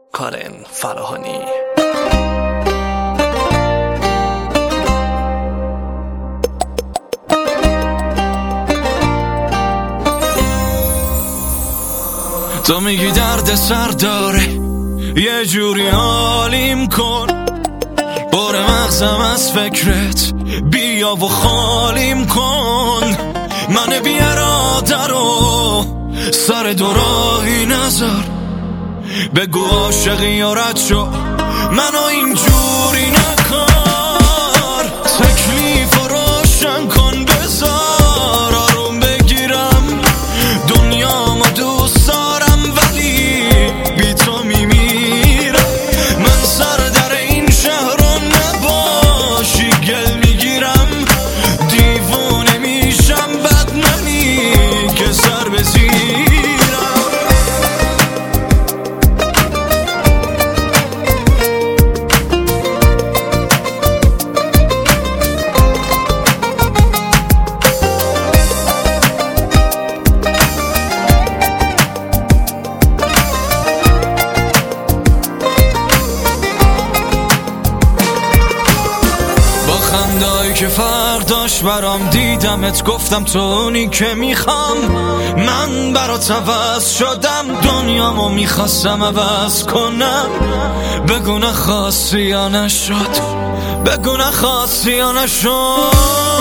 کارن فراهانی. تو میگی درد سر داره، یه جوری حالیم کن، بار مغزم از فکرت بیا و خالیم کن. من بیاراده رو سر دوراهی نذار، بگو عاشقی یا رد شو، منو اینجوری نکار. تکلیف رو روشن کن، بذار آروم بگیرم، دنیامو دوست دارم ولی بی تو میمیرم. من سر در این شهر رو نباشی گل میگیرم، دیوونه میشم بد نمی که سر بزیرم. خندایی که فرق داشت برام، دیدمت گفتم تو اونی که میخوام. من برات عوض شدم، دنیامو میخواستم عوض کنم. بگو نخواستی یا نشد، بگو نخواستی یا نشد.